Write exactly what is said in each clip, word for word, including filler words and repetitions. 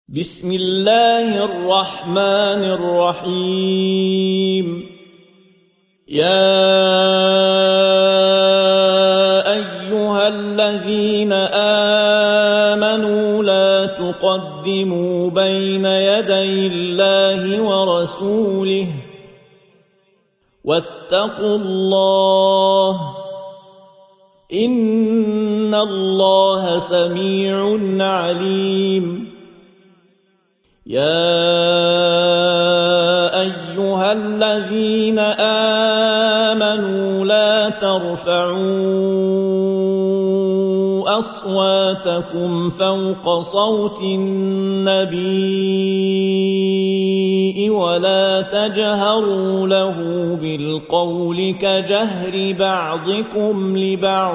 بسم الله الرحمن الرحيم. يا أيها الذين آمنوا لا تقدموا بين يدي الله ورسوله واتقوا الله إن الله سميع عليم. يا أيها الذين آمنوا لا ترفعوا أصواتكم فوق صوت النبي ولا تجهروا له بالقول كجهر بعضكم لبعض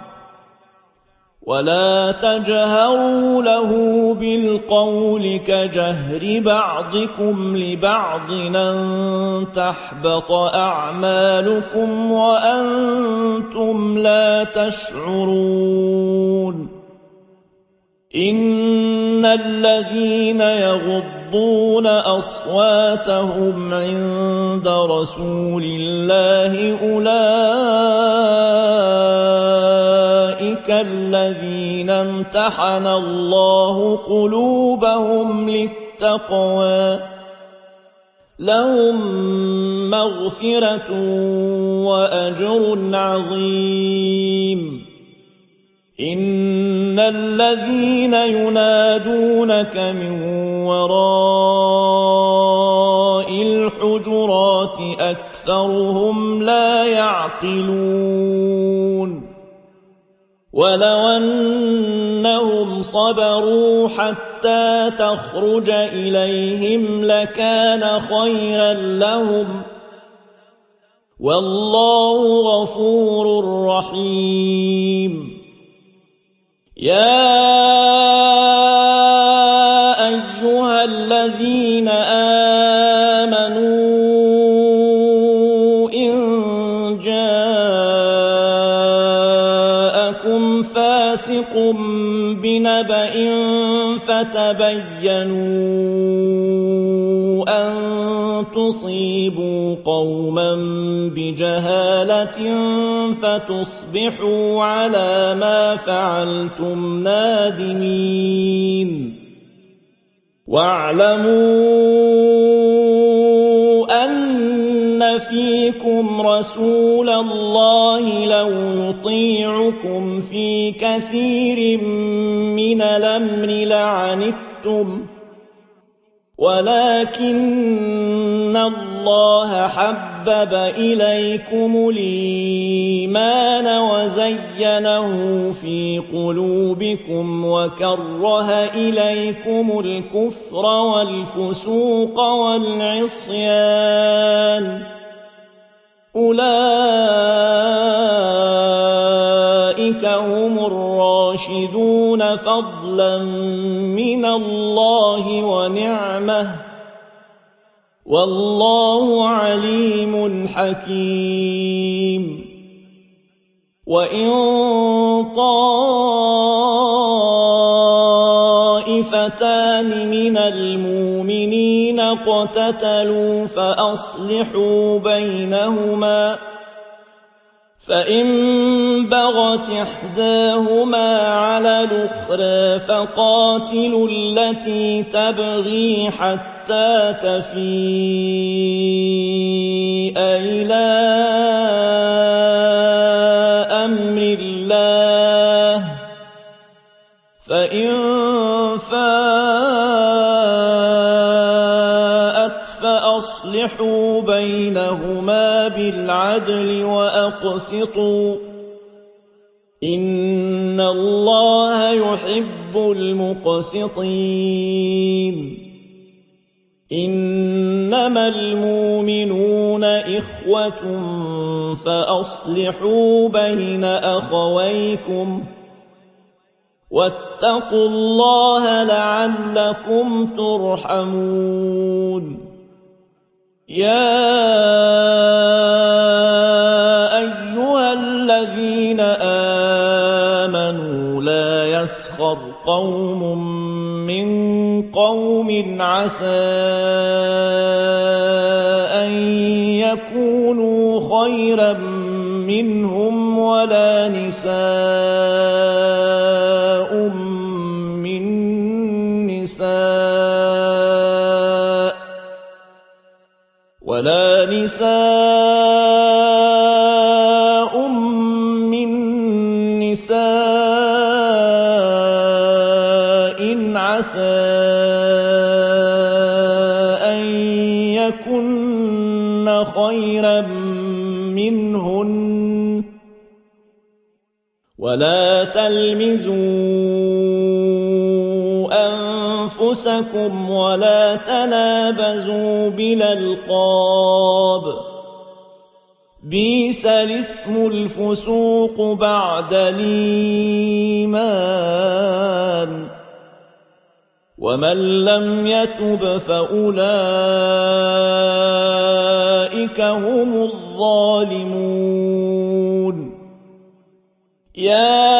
ولا تجهروا له بالقول كجهر بعضكم لبعض أن تحبط أعمالكم وأنتم لا تشعرون. إن الذين يغضون أصواتهم عند رسول الله أولئك الذين امتحن الله قلوبهم للتقوى لهم مغفرة وأجر عظيم. إن الذين ينادونك من وراء الحجرات أكثرهم لا يعقلون. ولو أنهم صبروا حتى تخرج إليهم لكان خيرا لهم والله غفور رحيم. يا أيها الذين آمنوا إن جاءكم فاسق بنبأ فتبينوا أن تصيبوا قوما بجهالة فتصبحوا على ما فعلتم نادمين. واعلموا أن فيكم رسول الله لو يطيعكم في كثير من الأمر لعنتم ولكن الله حبب إليكم الإيمان وزينه في قلوبكم وكره إليكم الكفر والفسوق والعصيان أولئك هم الراشدون فضلا من الله ونعمه والله عليم حكيم. وإن طائفتان من المؤمنين اقتتلوا فأصلحوا بينهما فإن بغت إحداهما على الأخرى فقاتلوا التي تبغي حتى تفيء إلى أمر الله فإن فاءت فأصلحوا بينهما بالعدل وأقسطوا إن الله يحب المقسطين. إنما المؤمنون إخوة فأصلحوا بين أخويكم واتقوا الله لعلكم ترحمون. يا أيها الذين آمنوا لا يسخر قوم من قوم عسى أن يكونوا خيرا منهم ولا نساء من نساء ولا نساء من نساء عسى أن يكن خيرا منهن ولا تلمزوا أنفسكم ولا تنابزوا بالألقاب بئس الاسم الفسوق بعد الإيمان ومن لم يتب فأولئك هم الظالمون يا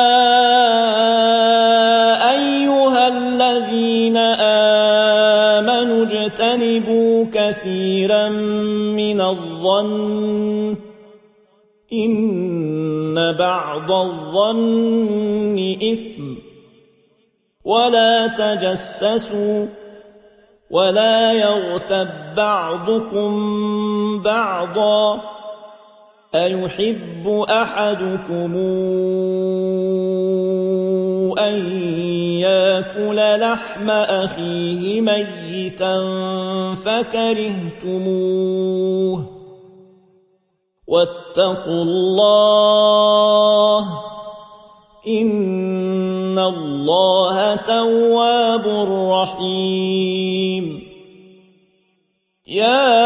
أيها الذين آمنوا اجتنبوا كثيرا من الظن إن بعض الظن إثم ولا تجسسوا ولا يغتب بعضكم بعضا أيحب أحدكم أن يأكل لحم أخيه ميتا فكرهتموه واتقوا الله إن الله تواب رحيم يا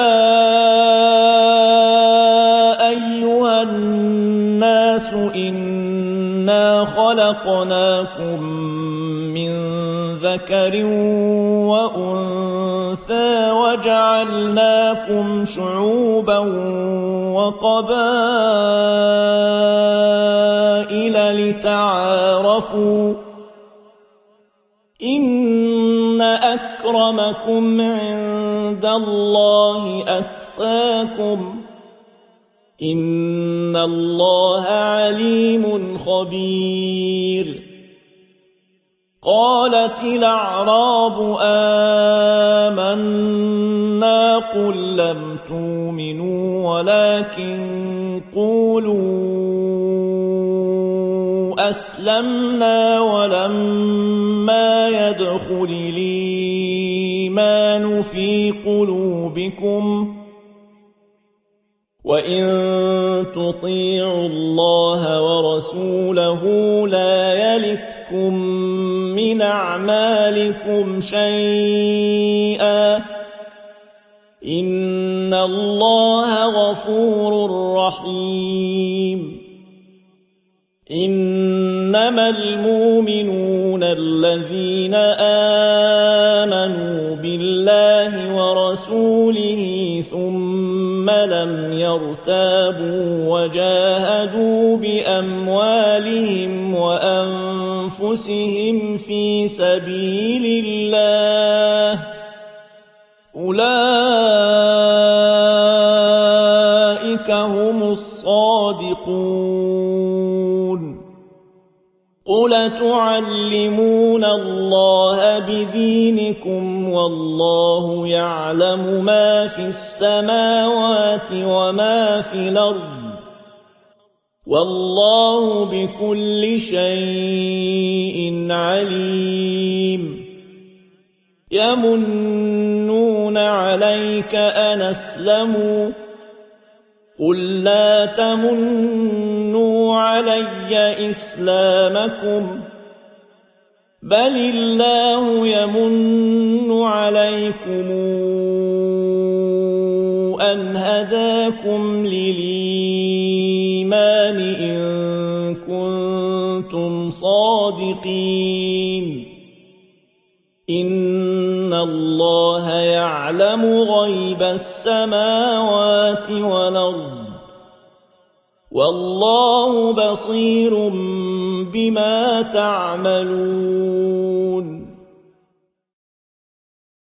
أيها الناس إنا خلقناكم من ذكر وأنثى وجعلناكم شعوبا وقبائل لتعارفوا إن أكرمكم عند الله أتقاكم إن الله عليم خبير قالت الأعراب آمنا قل لم تؤمنوا ولكن قولوا أسلمنا ولما يدخل الإيمان في قلوبكم وإن تطيعوا الله ورسوله لا يلتكم من أعمالكم شيئا إن الله غفور رحيم إنما المؤمنون الذين آمنوا بالله ورسوله ثم لم يرتابوا وجاهدوا بأموالهم وأنفسهم في سبيل الله أولئك هم الصادقون قل تعلمون الله بدينكم والله يعلم ما في السماوات وما في الأرض والله بكل شيء عليم يمنون عليك أن أسلموا قل لا تمنوا علي إسلامكم بل الله يمن عليكم أن هداكم للإيمان إن كنتم صادقين إن الله يعلم غيب السماوات والأرض والله بصير بما تعملون